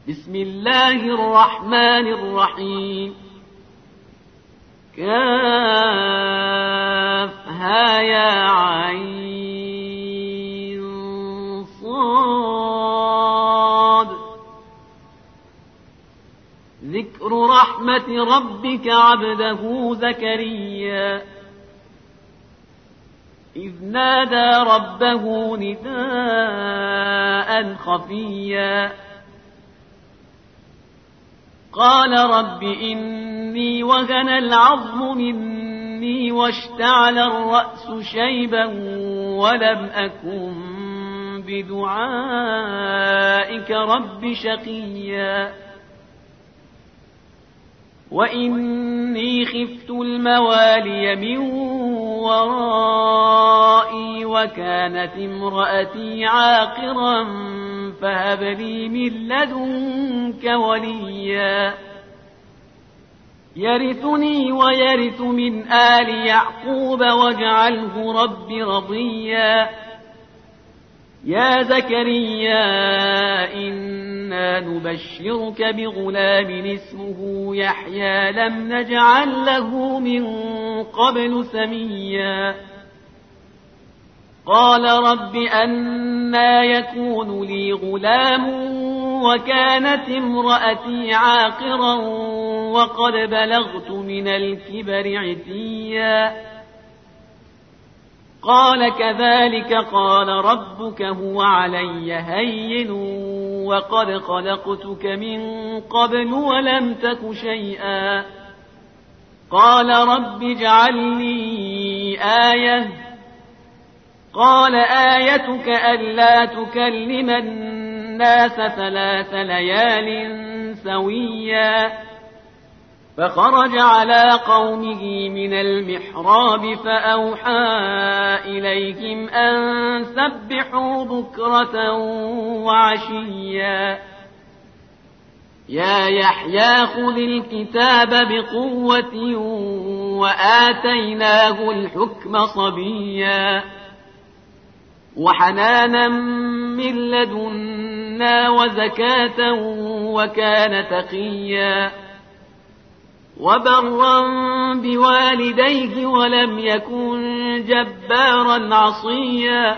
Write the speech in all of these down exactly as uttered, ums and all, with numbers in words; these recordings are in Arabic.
بسم الله الرحمن الرحيم كافها يا عين صاد ذكر رحمة ربك عبده زكريا إذ نادى ربه نداء خفيا قال رب إني وهن العظم مني واشتعل الرأس شيبا ولم أكن بدعائك رب شقيا وإني خفت الموالي من ورائي وكانت امرأتي عاقرا فهب لي من لدنك وليا يرثني ويرث من آل يعقوب واجعله رب رضيا يا زكريا إنا نبشرك بغلام اسمه يحيى لم نجعل له من قبل سميا قال رب أنى يكون لي غلام وكانت امرأتي عاقرا وقد بلغت من الكبر عتيا قال كذلك قال ربك هو علي هين وقد خلقتك من قبل ولم تك شيئا قال رب اجعل لي آية قال آيتك ألا تكلم الناس ثلاث ليال سويا فخرج على قومه من المحراب فأوحى إليهم أن سبحوا بكرة وعشيا يا يحيى خذ الكتاب بقوة وآتيناه الحكم صبيا وحنانا من لدنا وزكاة وكان تقيا وبرا بوالديه ولم يكن جبارا عصيا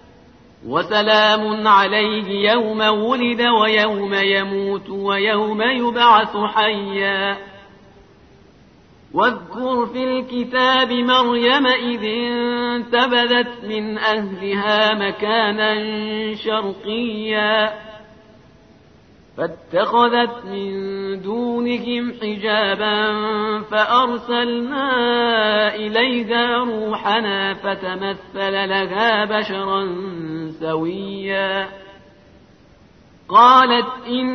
وسلام عليه يوم ولد ويوم يموت ويوم يبعث حيا واذكر في الكتاب مريم إذ انتبذت من أهلها مكانا شرقيا فاتخذت من دونهم حجابا فأرسلنا إليها روحنا فتمثل لها بشرا سويا قالت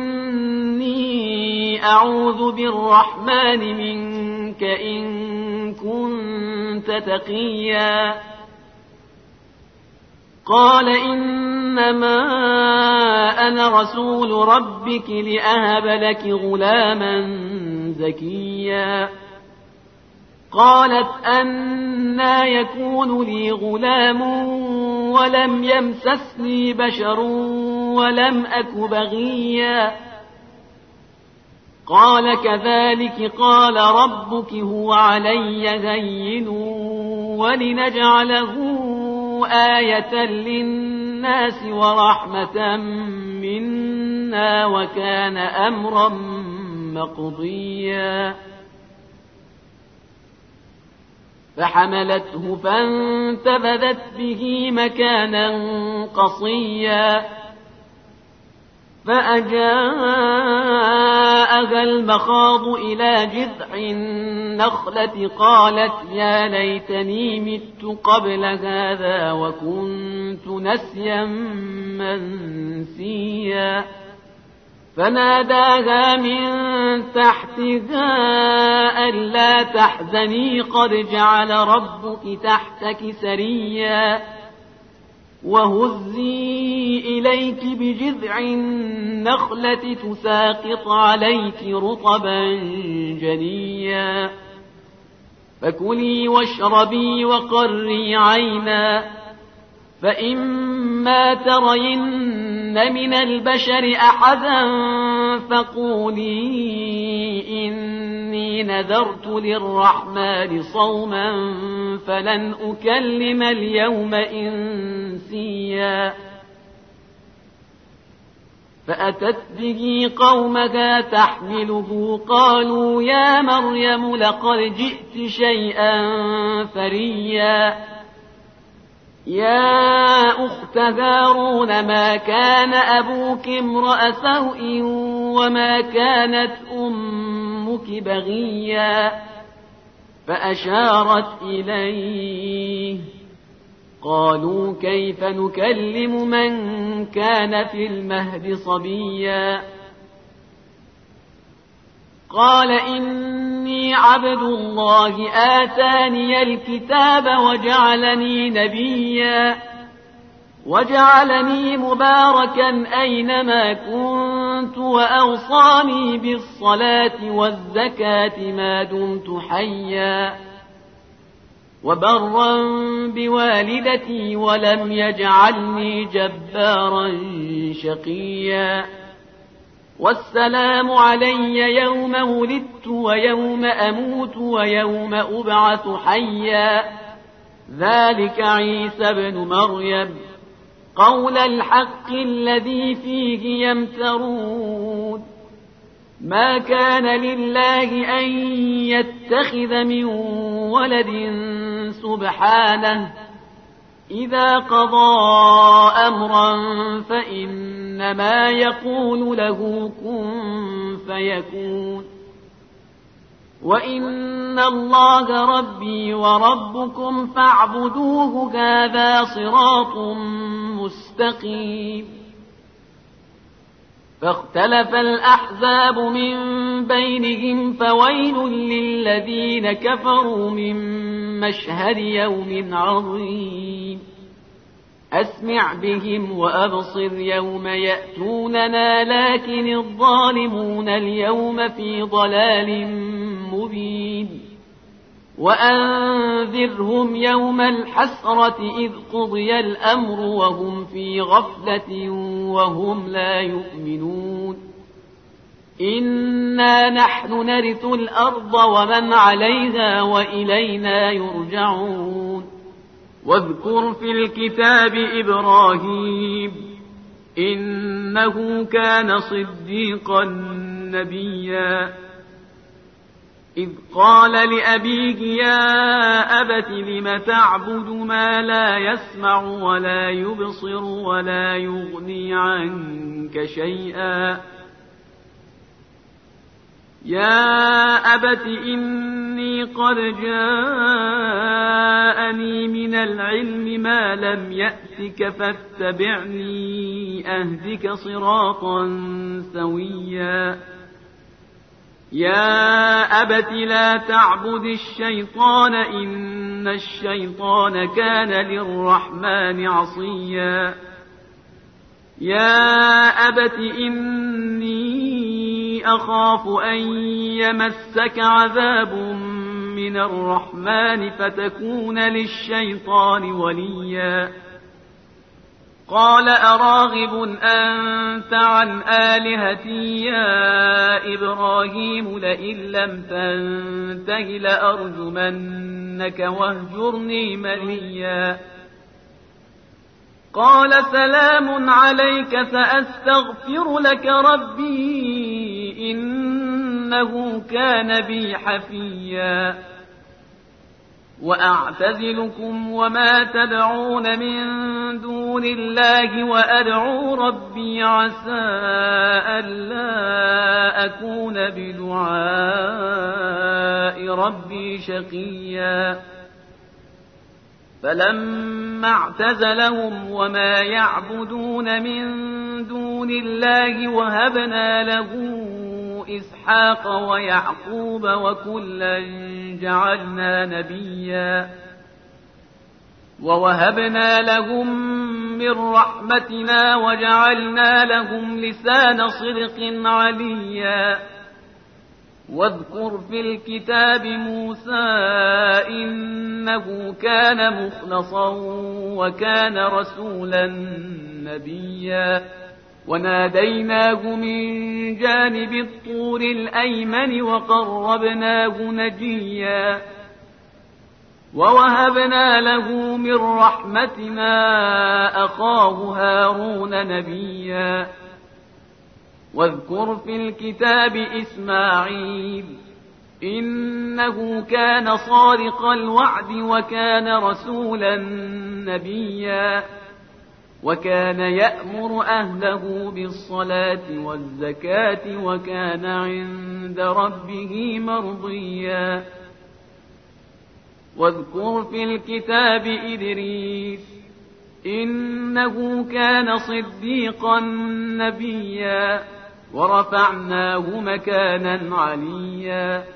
إني أعوذ بالرحمن منك إن كنت تقيا قال إنما أنا رسول ربك لأهب لك غلاما زكيا قالت أنى يكون لي غلام ولم يمسسني بشر ولم أك بغيا قال كذلك قال ربك هو علي هين ولنجعله آية للناس ورحمة منا وكان أمرا مقضيا فحملته فانتبذت به مكانا قصيا فأجاءها المخاض إلى جذع النخلة قالت يا ليتني مت قبل هذا وكنت نسيا منسيا فناداها من تحتها ألا تحزني قد جعل ربك تحتك سريا وهزي إليك بجذع النخلة تساقط عليك رطبا جنيا فكلي واشربي وقري عينا فإما ترين من البشر أحدا فقولي إني نذرت للرحمن صوما فلن أكلم اليوم إنسيا فأتت به قومها تحمله قالوا يا مريم لقد جئت شيئا فريا يا أخت هارون ما كان أبوك امرأ سوء وما كانت أمك بغيا فأشارت إليه قالوا كيف نكلم من كان في المهد صبيا قال إني عبد الله آتاني الكتاب وجعلني نبيا وجعلني مباركا أينما كنت وأوصاني بالصلاة والزكاة ما دمت حيا وبرا بوالدتي ولم يجعلني جبارا شقيا والسلام علي يوم ولدت ويوم أموت ويوم أبعث حيا ذلك عيسى ابن مريم قول الحق الذي فيه يمترون ما كان لله أن يتخذ من ولد سبحانه إذا قضى أمرا فإنما يقول له كن فيكون وإن الله ربي وربكم فاعبدوه هذا صراط مستقيم فاختلف الأحزاب من بينهم فويل للذين كفروا من مشهد يوم عظيم أسمع بهم وأبصر يوم يأتوننا لكن الظالمون اليوم في ضلال مبين وأنذرهم يوم الحسرة إذ قضي الأمر وهم في غفلة وهم لا يؤمنون إنا نحن نرث الأرض ومن عليها وإلينا يرجعون واذكر في الكتاب إبراهيم إنه كان صديقا نبيا إذ قال لأبيه يا أبت لم تعبد ما لا يسمع ولا يبصر ولا يغني عنك شيئا يا أبت إني قد جاءني من العلم ما لم يأتك فاتبعني أهدك صراطا سويا يا أبت لا تعبد الشيطان إن الشيطان كان للرحمن عصيا يا أبت إني أخاف أن يمسك عذاب من الرحمن فتكون للشيطان وليا قال أراغب أنت عن آلهتي يا إبراهيم لئن لم تنته لأرجمنك واهجرني مليا قال سلام عليك سأستغفر لك ربي إنه كان بي حفيا وأعتزلكم وما تدعون من دون الله وأدعو ربي عسى ألا أكون بدعاء ربي شقيا فلما اعتزلهم وما يعبدون من دون الله وهبنا له إسحاق ويعقوب وكلا جعلنا نبيا ووهبنا لهم من رحمتنا وجعلنا لهم لسان صدق عليا واذكر في الكتاب موسى إنه كان مخلصا وكان رسولا نبيا وناديناه من جانب الطور الأيمن وقربناه نجيا ووهبنا له من رحمتنا أخاه هارون نبيا واذكر في الكتاب إسماعيل إنه كان صادق الوعد وكان رسولا نبيا وكان يأمر أهله بالصلاة والزكاة وكان عند ربه مرضيا واذكر في الكتاب إدريس إنه كان صديقا نبيا ورفعناه مكانا عليا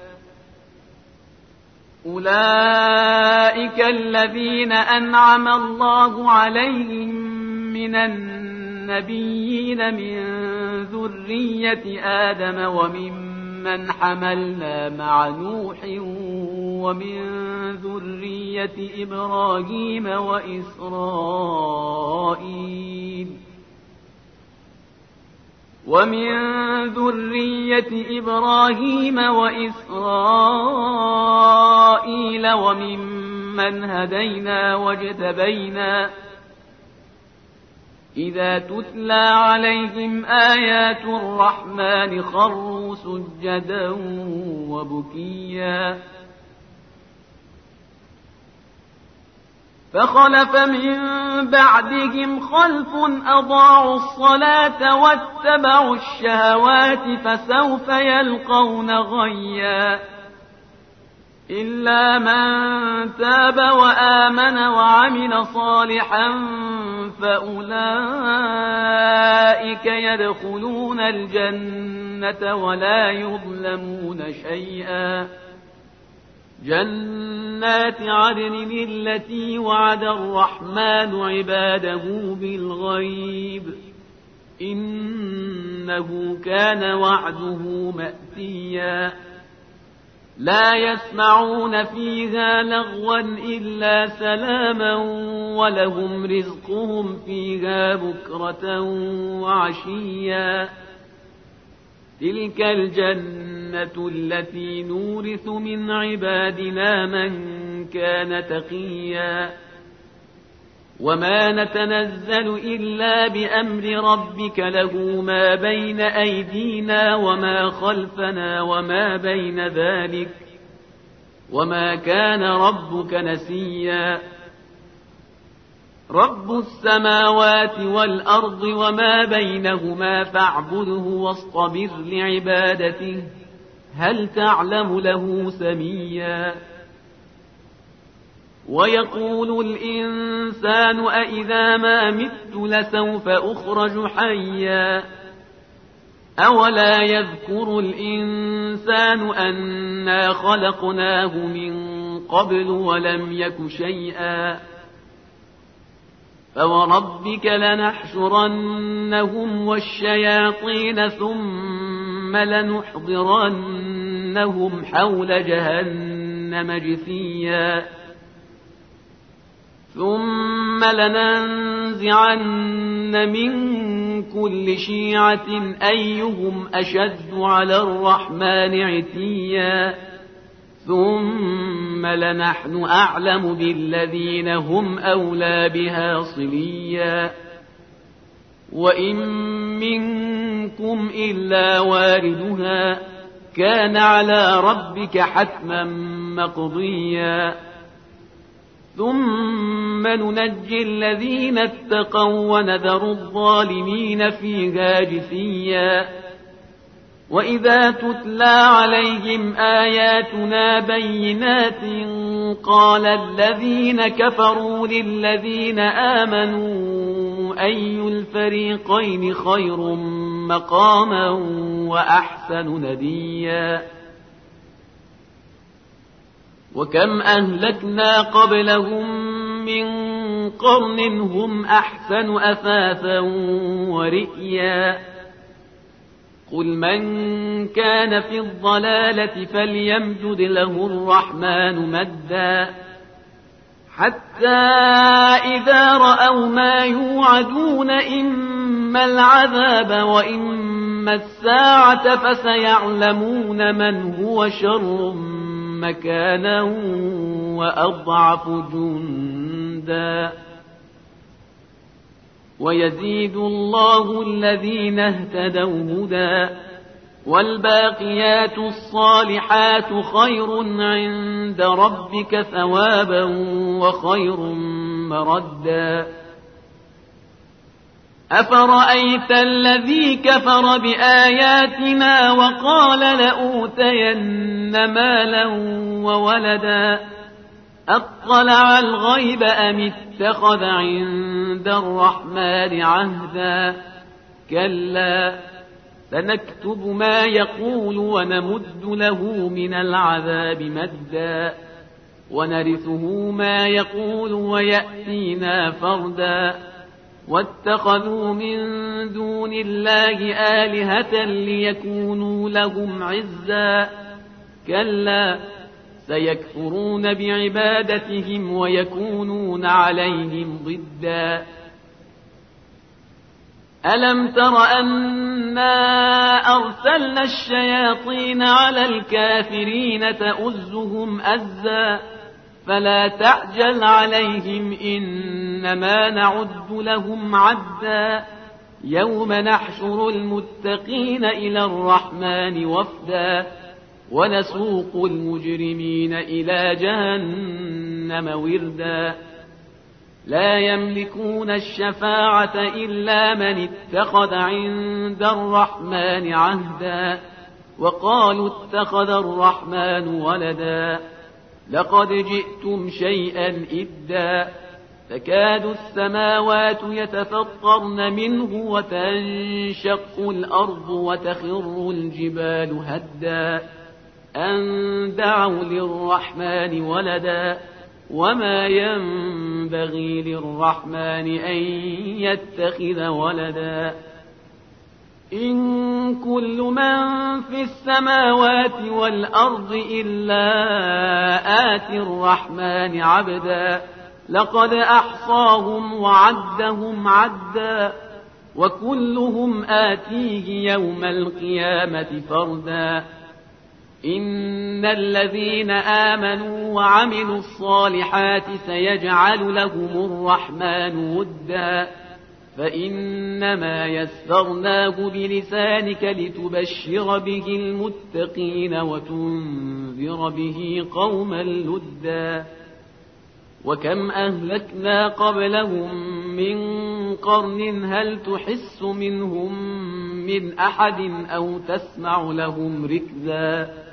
أولئك الذين أنعم الله عليهم من النبيين من ذرية آدم وممن حملنا مع نوح ومن ذرية إبراهيم وإسرائيل ومن ذرية إبراهيم وإسرائيل وممن هدينا واجتبينا إذا تتلى عليهم آيات الرحمن خروا سجدا وبكيا فخلف من بعدهم خلف أضاعوا الصلاة واتبعوا الشهوات فسوف يلقون غيا إلا من تاب وآمن وعمل صالحا فأولئك يدخلون الجنة ولا يظلمون شيئا جنات عدن التي وعد الرحمن عباده بالغيب إنه كان وعده مأتيا لا يسمعون فيها لغوا إلا سلاما ولهم رزقهم فيها بكرة وعشيا تلك الجنة التي نورث من عبادنا من كان تقيا وما نتنزل إلا بأمر ربك له ما بين أيدينا وما خلفنا وما بين ذلك وما كان ربك نسيا رب السماوات والأرض وما بينهما فاعبده واصطبر لعبادته هل تعلم له سميا ويقول الإنسان أإذا ما مت لسوف أخرج حيا أولا يذكر الإنسان أنا خلقناه من قبل ولم يك شيئا فوربك لنحشرنهم والشياطين ثم لنحضرنهم حول جهنم جثيا ثم لننزعن من كل شيعة أيهم أشد على الرحمن عتيا ثم لنحن أعلم بالذين هم أولى بها صليا وإن منكم إلا واردها كان على ربك حتما مقضيا ثم ننجي الذين اتقوا ونذر الظالمين فيها جثيا وإذا تتلى عليهم آياتنا بينات قال الذين كفروا للذين آمنوا أي الفريقين خير مقاما وأحسن نديا وكم أهلكنا قبلهم من قرن هم أحسن أثاثا ورئيا قل من كان في الضلالة فليمدد له الرحمن مدا حتى إذا رأوا ما يوعدون إما إما العذاب وإما الساعة فسيعلمون من هو شر مكانا وأضعف جندا ويزيد الله الذين اهتدوا هدى والباقيات الصالحات خير عند ربك ثوابا وخير مردا أفرأيت الذي كفر بآياتنا وقال لأوتين مالا وولدا أطلع الغيب أم اتخذ عند الرحمن عهدا كلا سنكتب ما يقول ونمد له من العذاب مدا ونرثه ما يقول ويأتينا فردا واتخذوا من دون الله آلهة ليكونوا لهم عزا كلا سيكفرون بعبادتهم ويكونون عليهم ضدا ألم تر أنا أرسلنا الشياطين على الكافرين تؤزهم أزا فلا تعجل عليهم إنما نعد لهم عدا يوم نحشر المتقين إلى الرحمن وفدا ونسوق المجرمين إلى جهنم وردا لا يملكون الشفاعة إلا من اتخذ عند الرحمن عهدا وقالوا اتخذ الرحمن ولدا لقد جئتم شيئا إدا تكاد السماوات يتفطرن منه وتنشق الأرض وتخر الجبال هدا أن دعوا للرحمن ولدا وما ينبغي للرحمن أن يتخذ ولدا إن كل من في السماوات والأرض إلا آتي الرحمن عبدا لقد أحصاهم وعدهم عدا وكلهم آتيه يوم القيامة فردا إن الذين آمنوا وعملوا الصالحات سيجعل لهم الرحمن ودا فإنما يسرناه بلسانك لتبشر به المتقين وتنذر به قوما لدا وكم أهلكنا قبلهم من قرن هل تحس منهم من أحد أو تسمع لهم ركزا